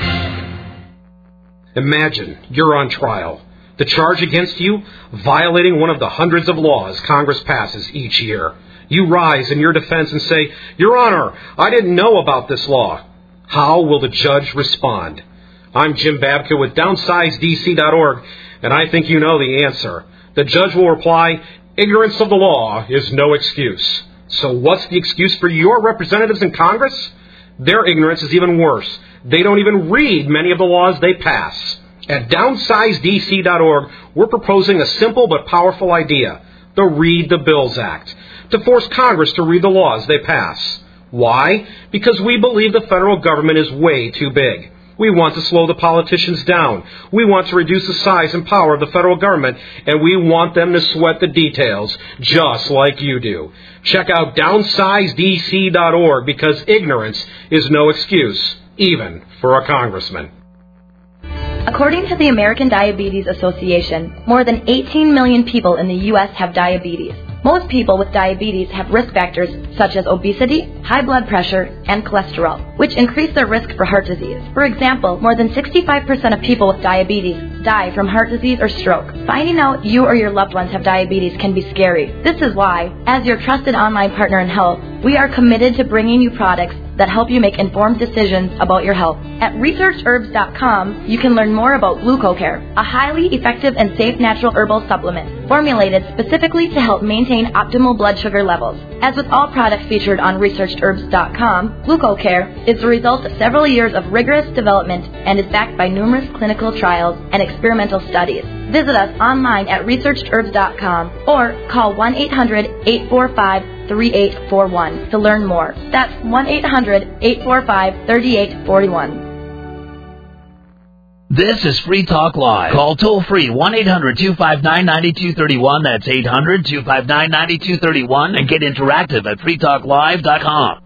Imagine you're on trial. The charge against you, violating one of the hundreds of laws Congress passes each year. You rise in your defense and say, Your Honor, I didn't know about this law. How will the judge respond? I'm Jim Babka with DownsizeDC.org, and I think you know the answer. The judge will reply, Ignorance of the law is no excuse. So what's the excuse for your representatives in Congress? Their ignorance is even worse. They don't even read many of the laws they pass. At DownsizeDC.org, we're proposing a simple but powerful idea, the Read the Bills Act, to force Congress to read the laws they pass. Why? Because we believe the federal government is way too big. We want to slow the politicians down. We want to reduce the size and power of the federal government, and we want them to sweat the details, just like you do. Check out DownsizeDC.org, because ignorance is no excuse, even for a congressman. According to the American Diabetes Association, more than 18 million people in the U.S. have diabetes. Most people with diabetes have risk factors such as obesity, high blood pressure, and cholesterol, which increase their risk for heart disease. For example, more than 65% of people with diabetes die from heart disease or stroke. Finding out you or your loved ones have diabetes can be scary. This is why, as your trusted online partner in health, we are committed to bringing you products that help you make informed decisions about your health. At ResearchHerbs.com, you can learn more about GlucoCare, a highly effective and safe natural herbal supplement formulated specifically to help maintain optimal blood sugar levels. As with all products featured on ResearchHerbs.com, GlucoCare is the result of several years of rigorous development and is backed by numerous clinical trials and experimental studies. Visit us online at ResearchHerbs.com or call 1-800-845-3841 to learn more. That's 1-800-845-3841. This is Free Talk Live. Call toll-free 1-800-259-9231. That's 800-259-9231. And get interactive at freetalklive.com.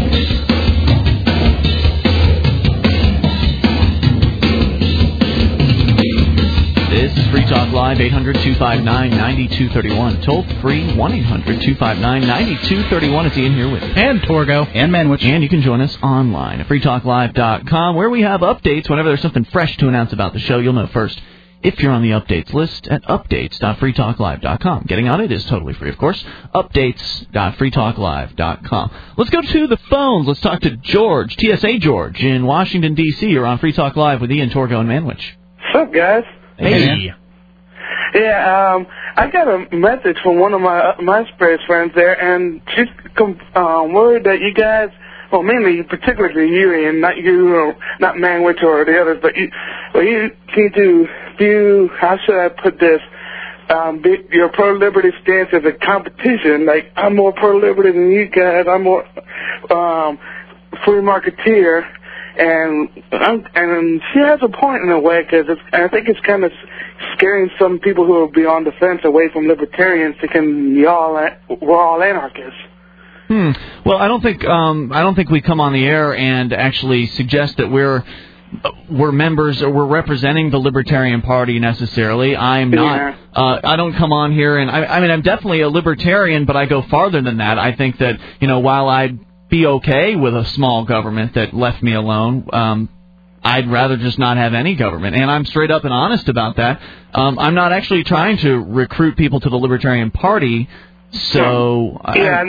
This is Free Talk Live, 800-259-9231. Toll free, 1-800-259-9231. It's Ian here with and Torgo and Manwich. And you can join us online at freetalklive.com, where we have updates. Whenever there's something fresh to announce about the show, you'll know first if you're on the updates list at updates.freetalklive.com. Getting on it is totally free, of course. Updates.freetalklive.com. Let's go to the phones. Let's talk to George, TSA George, in Washington, D.C. You're on Free Talk Live with Ian, Torgo, and Manwich. What's up, guys? Hey. Yeah, I got a message from one of my MySpace friends there, and she's worried that you guys, well, mainly, particularly you, and not you, or not Manwich or the others, but you need to view, how should I put this, your pro-liberty stance as a competition. Like, I'm more pro-liberty than you guys. I'm more free marketeer. And she has a point in a way, because I think it's kind of scaring some people who will be on the fence away from libertarians, thinking we're all anarchists. Well, I don't think we come on the air and actually suggest that we're members or we're representing the Libertarian Party necessarily. I'm not. I don't come on here and I mean I'm definitely a libertarian, but I go farther than that. I think that while I'd be okay with a small government that left me alone, I'd rather just not have any government. And I'm straight up and honest about that. I'm not actually trying to recruit people to the Libertarian Party So I guess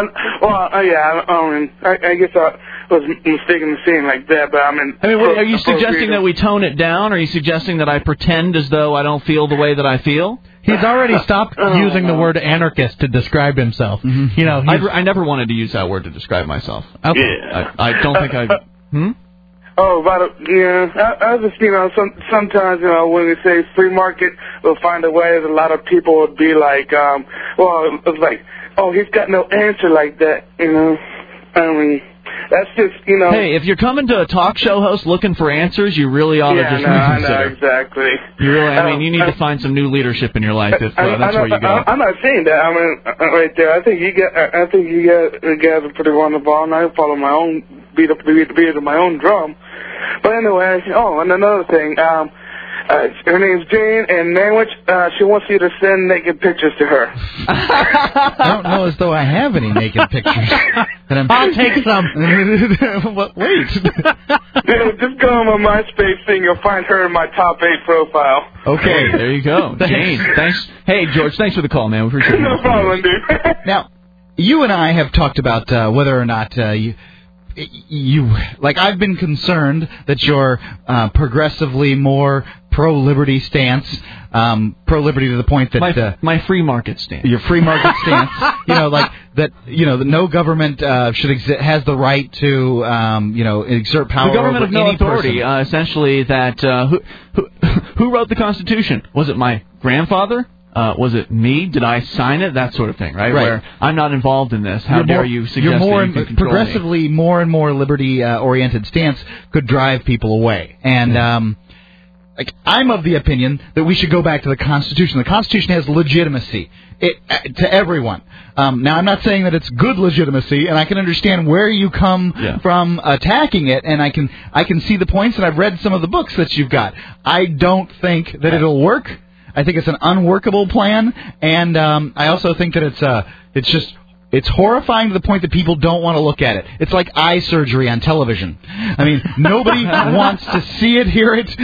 I was mistaken in saying like that, but I mean, are you suggesting that we tone it down? Or are you suggesting that I pretend as though I don't feel the way that I feel? He's already stopped using the word anarchist to describe himself. Mm-hmm. You know, I never wanted to use that word to describe myself. Okay. Yeah. I don't think I. Oh, I just, sometimes, when we say free market, we'll find a way that a lot of people would be like, it's like, oh, he's got no answer like that, I mean, that's just, Hey, if you're coming to a talk show host looking for answers, you really ought to just reconsider. I know, exactly. You really, you need to find some new leadership in your life if that's where you go. I'm not saying that. I mean, right there, I think you guys are pretty wonderful, and I follow my own beat of my own drum. But anyway, and another thing, her name's Jane, and Manwich, she wants you to send naked pictures to her. I don't know as though I have any naked pictures. I'll take some. Wait. Just go on my MySpace thing. You'll find her in my top 8 profile. Okay, there you go. Jane, thanks. Hey, George, thanks for the call, man. We appreciate it. No problem, dude. Now, you and I have talked about whether or not I've been concerned that your progressively more pro-liberty stance, pro-liberty to the point that my free market stance, your free market stance, that no government has the right to exert power. The government over of no any authority, person. essentially. That who wrote the Constitution? Was it my grandfather? Was it me? Did I sign it? That sort of thing, right? Where I'm not involved in this. How dare you suggest you're more that you can control progressively me? more and more liberty-oriented stance could drive people away. And I'm of the opinion that we should go back to the Constitution. The Constitution has legitimacy to everyone. Now, I'm not saying that it's good legitimacy, and I can understand where you come from attacking it, and I can see the points, and I've read some of the books that you've got. I don't think that it'll work. I think it's an unworkable plan, and I also think that it's horrifying to the point that people don't want to look at it. It's like eye surgery on television. I mean, nobody wants to see it, hear it.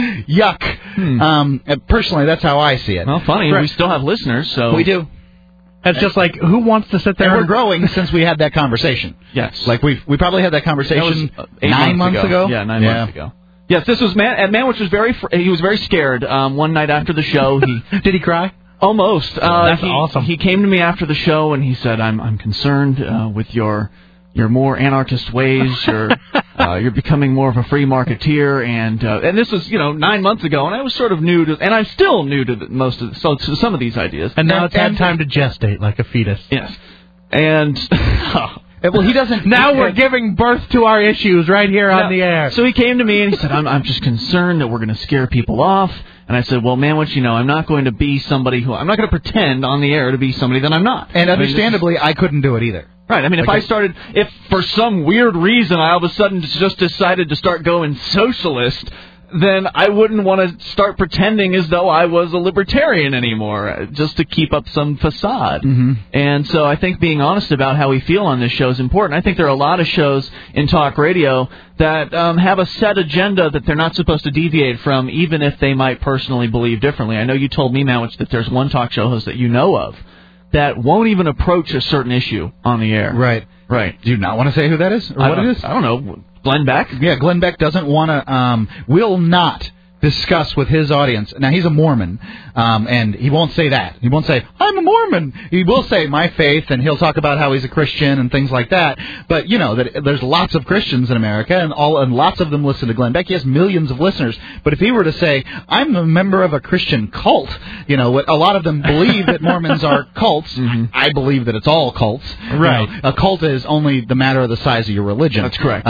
Yuck. Personally, that's how I see it. Well, funny. We still have listeners, so we do. That's just like, who wants to sit there? And we're growing since we had that conversation. Yes. Like we probably had that conversation that was 9 months ago. Yeah, 9 months ago. Yes, this was Manwich was he was very scared. One night after the show, did he cry? Almost. That's awesome. He came to me after the show and he said, "I'm concerned with your more anarchist ways. You're becoming more of a free marketeer." And this was 9 months ago, and I was sort of new to, and I'm still new to to some of these ideas. And now it's had time to gestate like a fetus. Yes. And. Well, he doesn't. Now we're giving birth to our issues right here on the air. So he came to me and he said, I'm just concerned that we're going to scare people off. And I said, well, Manwich, I'm not going to be somebody I'm not going to pretend on the air to be somebody that I'm not. And understandably, I couldn't do it either. Right. I mean, if for some weird reason I all of a sudden just decided to start going socialist, then I wouldn't want to start pretending as though I was a libertarian anymore, just to keep up some facade. Mm-hmm. And so I think being honest about how we feel on this show is important. I think there are a lot of shows in talk radio that have a set agenda that they're not supposed to deviate from, even if they might personally believe differently. I know you told me, Manwich, that there's one talk show host that you know of that won't even approach a certain issue on the air. Right. Right. Do you not want to say who that is or what it is? I don't know. Glenn Beck? Yeah, Glenn Beck doesn't want to, will not discuss with his audience. Now, he's a Mormon, and he won't say that. He won't say, I'm a Mormon. He will say my faith, and he'll talk about how he's a Christian and things like that. But, that there's lots of Christians in America, and lots of them listen to Glenn Beck. He has millions of listeners. But if he were to say, I'm a member of a Christian cult, a lot of them believe that Mormons are cults. Mm-hmm. I believe that it's all cults. Right. A cult is only the matter of the size of your religion. That's correct.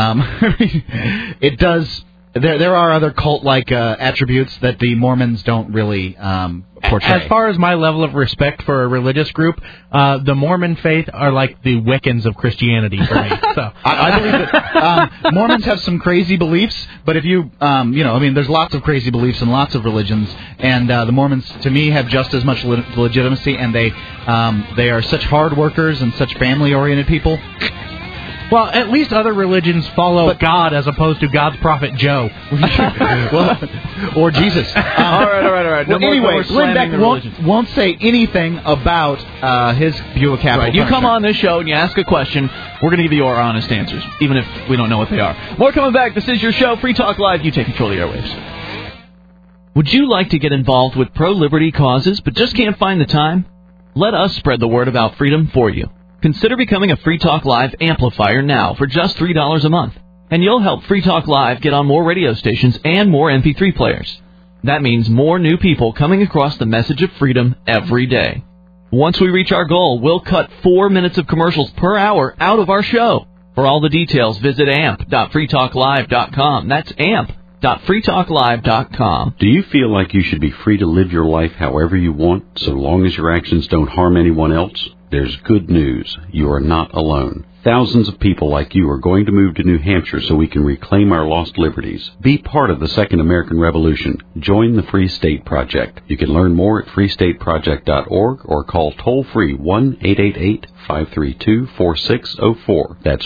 It does. There are other cult-like attributes that the Mormons don't really portray. As far as my level of respect for a religious group, the Mormon faith are like the Wiccans of Christianity for me. So I believe that Mormons have some crazy beliefs, but if you, there's lots of crazy beliefs in lots of religions, and the Mormons, to me, have just as much legitimacy, and they are such hard workers and such family-oriented people. Well, at least other religions follow God as opposed to God's prophet Joe. Or Jesus. All right. Well, anyway, Glenn Beck won't say anything about his view of capital punishment. You come on this show and you ask a question, we're going to give you our honest answers, even if we don't know what they are. More coming back. This is your show, Free Talk Live. You take control of the airwaves. Would you like to get involved with pro-liberty causes but just can't find the time? Let us spread the word about freedom for you. Consider becoming a Free Talk Live amplifier now for just $3 a month. And you'll help Free Talk Live get on more radio stations and more MP3 players. That means more new people coming across the message of freedom every day. Once we reach our goal, we'll cut 4 minutes of commercials per hour out of our show. For all the details, visit amp.freetalklive.com. That's amp.freetalklive.com. Do you feel like you should be free to live your life however you want, so long as your actions don't harm anyone else? There's good news. You are not alone. Thousands of people like you are going to move to New Hampshire so we can reclaim our lost liberties. Be part of the Second American Revolution. Join the Free State Project. You can learn more at freestateproject.org or call toll-free 1-888-532-4604. That's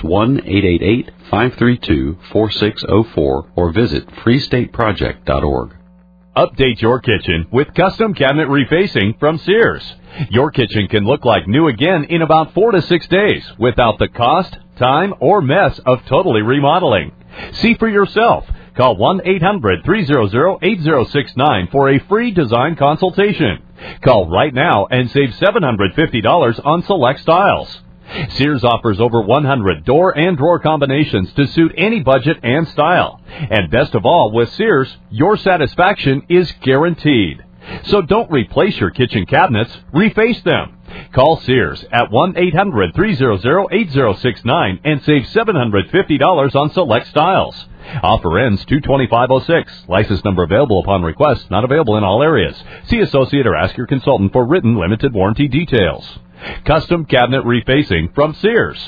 1-888-532-4604 or visit freestateproject.org. Update your kitchen with custom cabinet refacing from Sears. Your kitchen can look like new again in about 4 to 6 days without the cost, time, or mess of totally remodeling. See for yourself. Call 1-800-300-8069 for a free design consultation. Call right now and save $750 on select styles. Sears offers over 100 door and drawer combinations to suit any budget and style. And best of all, with Sears, your satisfaction is guaranteed. So don't replace your kitchen cabinets, reface them. Call Sears at 1-800-300-8069 and save $750 on select styles. Offer ends 2/25/06. License number available upon request, not available in all areas. See associate or ask your consultant for written limited warranty details. Custom cabinet refacing from Sears.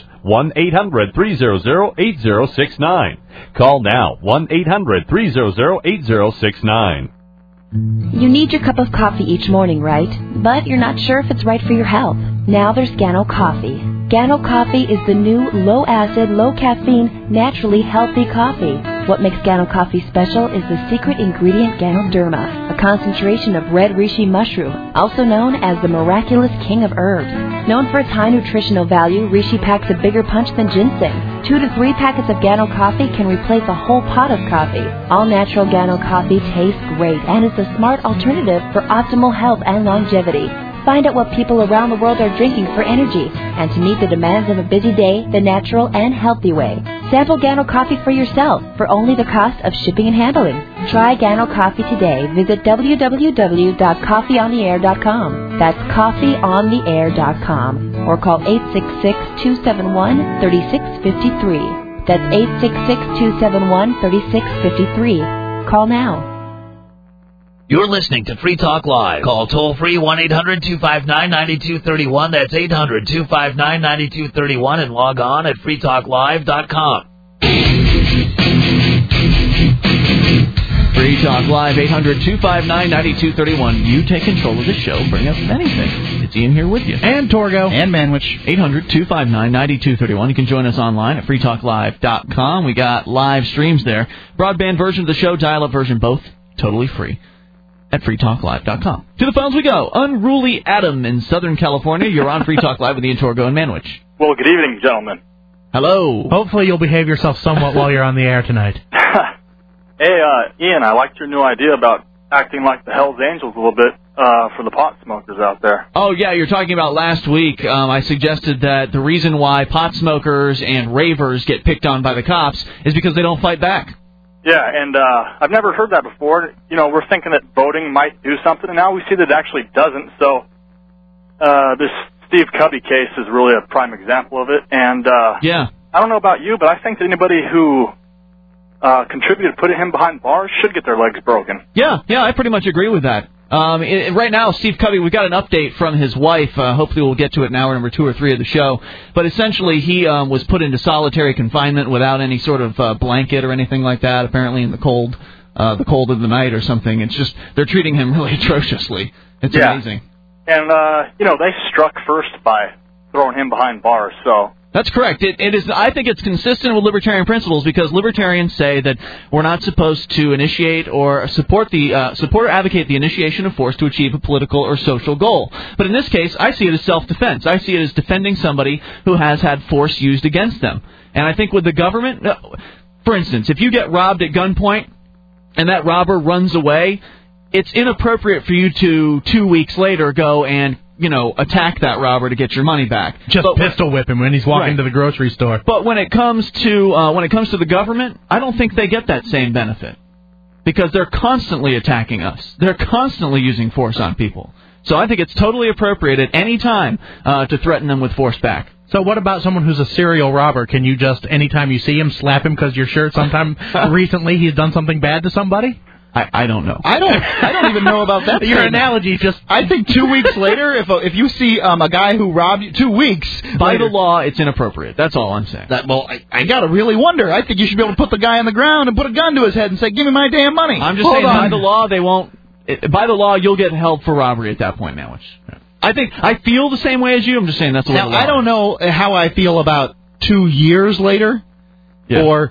1-800-300-8069. Call now. 1-800-300-8069. You need your cup of coffee each morning, right? But you're not sure if it's right for your health. Now there's Gano Coffee. Gano Coffee is the new low-acid, low-caffeine, naturally healthy coffee. What makes Gano Coffee special is the secret ingredient Ganoderma, a concentration of red reishi mushroom, also known as the miraculous king of herbs. Known for its high nutritional value, reishi packs a bigger punch than ginseng. 2 to 3 packets of Gano Coffee can replace a whole pot of coffee. All-natural Gano Coffee tastes great and is a smart alternative for optimal health and longevity. Find out what people around the world are drinking for energy and to meet the demands of a busy day the natural and healthy way. Sample Gano Coffee for yourself for only the cost of shipping and handling. Try Gano Coffee today. Visit www.coffeeontheair.com. That's coffeeontheair.com. Or call 866-271-3653. That's 866-271-3653. Call now. You're listening to Free Talk Live. Call toll-free 1-800-259-9231. That's 800-259-9231 and log on at freetalklive.com. Free Talk Live, 800-259-9231. You take control of the show. Bring up anything. It's Ian here with you. And Torgo. And Manwich. 800-259-9231. You can join us online at freetalklive.com. We got live streams there. Broadband version of the show, dial-up version, both totally free at freetalklive.com. To the phones we go. Unruly Adam in Southern California. You're on Free Talk Live with Ian Torgo and Manwich. Well, good evening, gentlemen. Hello. Hopefully you'll behave yourself somewhat while you're on the air tonight. Hey, Ian, I liked your new idea about acting like the Hells Angels a little bit for the pot smokers out there. Oh, yeah, you're talking about last week. I suggested that the reason why pot smokers and ravers get picked on by the cops is because they don't fight back. Yeah, and I've never heard that before. You know, we're thinking that voting might do something, and now we see that it actually doesn't. So this Steve Cubby case is really a prime example of it. And yeah, I don't know about you, but I think that anybody who contributed to putting him behind bars should get their legs broken. Yeah, I pretty much agree with that. Right now, Steve Cubby, we've got an update from his wife. Hopefully we'll get to it in hour number 2 or 3 of the show. But essentially, he was put into solitary confinement without any sort of blanket or anything like that, apparently in the cold of the night or something. It's just, they're treating him really atrociously. It's amazing. And, they struck first by throwing him behind bars. So That's correct. It is. I think it's consistent with libertarian principles because libertarians say that we're not supposed to initiate or support or advocate the initiation of force to achieve a political or social goal. But in this case, I see it as self-defense. I see it as defending somebody who has had force used against them. And I think with the government, for instance, if you get robbed at gunpoint and that robber runs away, it's inappropriate for you to 2 weeks later go and attack that robber to get your money back. Just pistol whip him when he's walking to the grocery store. But when it comes to the government, I don't think they get that same benefit because they're constantly attacking us. They're constantly using force on people. So I think it's totally appropriate at any time to threaten them with force back. So what about someone who's a serial robber? Can you just, anytime you see him, slap him because you're sure sometime recently he's done something bad to somebody? I don't know. I don't even know about that. Your analogy just... I think 2 weeks later, if you see a guy who robbed you 2 weeks... By the law, it's inappropriate. That's all I'm saying. I got to really wonder. I think you should be able to put the guy on the ground and put a gun to his head and say, give me my damn money. I'm just saying, by the law, they won't... By the law, you'll get held for robbery at that point now. I feel the same way as you. I'm just saying that's the way the law I don't know how I feel about 2 years later or,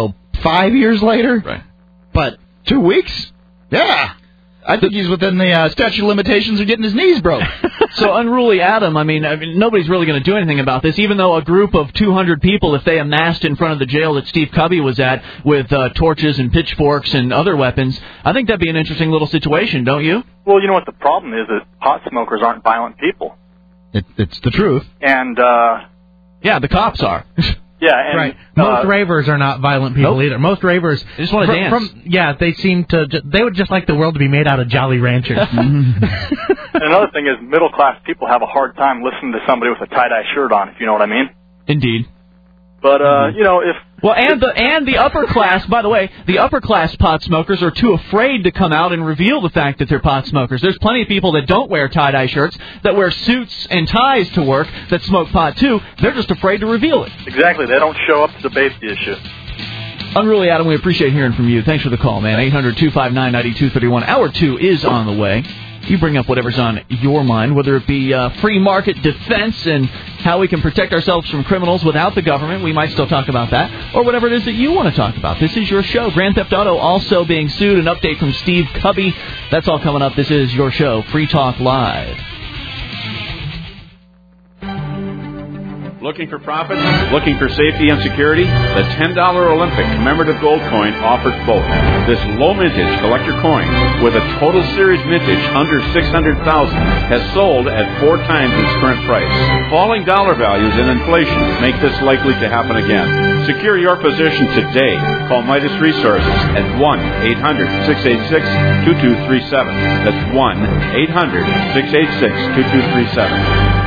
5 years later. Right. But... 2 weeks? Yeah. I think he's within the statute of limitations of getting his knees broke. So, Unruly Adam, I mean, nobody's really going to do anything about this, even though a group of 200 people, if they amassed in front of the jail that Steve Cubby was at with torches and pitchforks and other weapons, I think that'd be an interesting little situation, don't you? Well, you know what the problem is pot smokers aren't violent people. It's the truth. And, yeah, the cops are. Yeah, and right. Most ravers are not violent people either. Most ravers they just want to dance. They seem to. They would just like the world to be made out of Jolly Ranchers. And another thing is, middle class people have a hard time listening to somebody with a tie-dye shirt on, if you know what I mean. Indeed. But if the upper class, by the way, the upper class pot smokers are too afraid to come out and reveal the fact that they're pot smokers. There's plenty of people that don't wear tie-dye shirts, that wear suits and ties to work, that smoke pot too. They're just afraid to reveal it. Exactly. They don't show up to debate the issue. Unruly Adam, we appreciate hearing from you. Thanks for the call, man. 800-259-9231. Hour 2 is on the way. You bring up whatever's on your mind, whether it be free market defense and how we can protect ourselves from criminals without the government. We might still talk about that. Or whatever it is that you want to talk about. This is your show. Grand Theft Auto also being sued. An update from Steve Cubby. That's all coming up. This is your show, Free Talk Live. Looking for profits? Looking for safety and security? The $10 Olympic commemorative gold coin offers both. This low mintage collector coin with a total series mintage under $600,000 has sold at 4 times its current price. Falling dollar values and inflation make this likely to happen again. Secure your position today. Call Midas Resources at 1-800-686-2237. That's 1-800-686-2237.